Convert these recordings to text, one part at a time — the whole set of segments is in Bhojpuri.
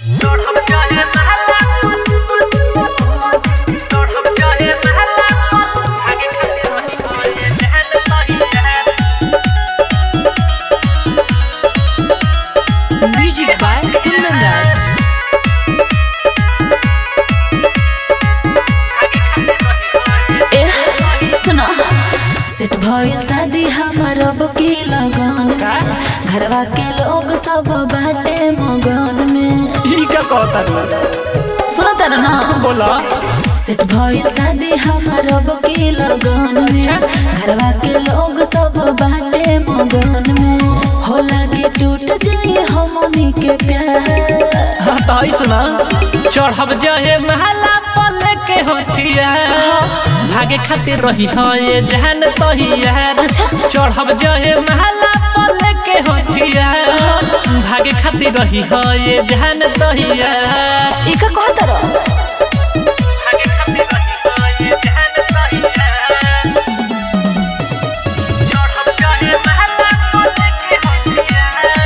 Music by Kundan. सुनो सेट भइल शादी हमर अब की लगन घरवा के लोग सब बाटे मगन में ई का कहता रे सुनो तर ना बोला सेट भइल शादी हमर अब की लगन में घरवा के लोग सब बाटे मगन में हो लागे टूट जाए हमनी के प्यार हाँ तो आई सुना चढ़ब जाए महला पल के होठिया भागे खातिर रही है ये जहन तहिया अच्छा चढ़ब जाए महला पल के होठिया भागे खातिर रही है ये जहन तहिया ई का कहता रो भागे खातिर रही है ये जहन तहिया चढ़ब जाए महला पल के होठिया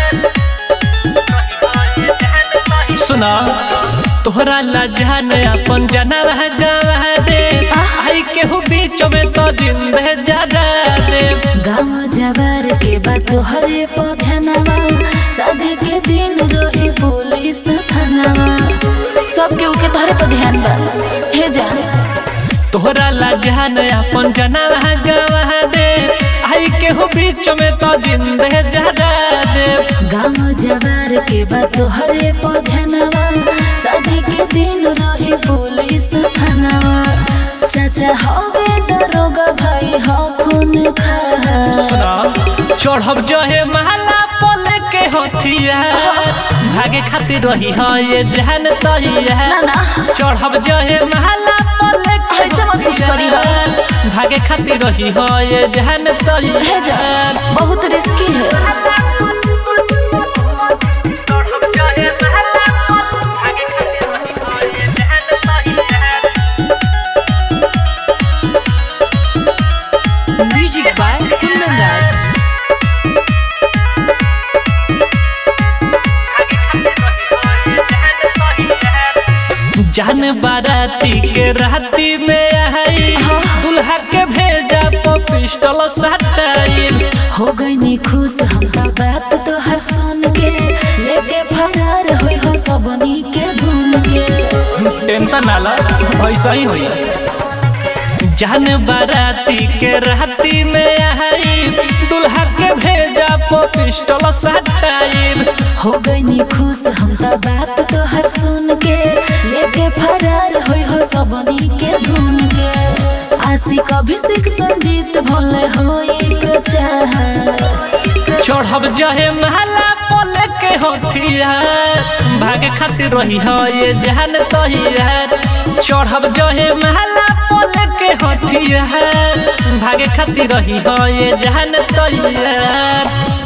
सुना तोहरा ला जहान अपन जनवा गवा दे आई केहू बीच में तो जिंदे जगा दे गाँव जवार के बाद तोहरे पधनवा शादी के दिन रही पुलिस थानावा सबके उके तोहरे पर ध्यान बा हे जा तोहरा ला जहान अपन जनवा गवा दे आई केहू बीच में तो जिंदे जगा दे गाँव जवार के बाद तोहरे पधनवा शादी के दिन रही पुलिस थानावा चाचा हवे दरोगा भाई हो खून खा सुना चढ़ब जहे महला पल के होठिया भागे खातिर रही है ये जहन तहिया ना ना चढ़ब जहे महला पल के ऐसे मत कुछ करी हो भागे खातिर रही है ये जहन हे जा तहिया बहुत रिस्की है Music by Kundan. जान बाराती के राती में आई दुल्हा के भेजा पर पिस्टल सटाइल हो गई नी खुश हम तो बात तो हर सुन के लेके फरार होई हो सबनी के घूम के टेंशन ना ला ऐसा ही होई जान बाराती के राती में आई दुल्हा के भेजा पर पिस्टल सटाइल हो गई नी खुश हम तो बात तो हर सुन के लेके फरार होई हो सबनी के घूम के आशी कभी सिख संजीत भोले होई प्रचार चढ़ब जहे महला पल के होठिया भागे खातिर रही है ये जहन तहिया चढ़ब जहे महला पल के होठिया भागे खातिर रही है ये जहन तहिया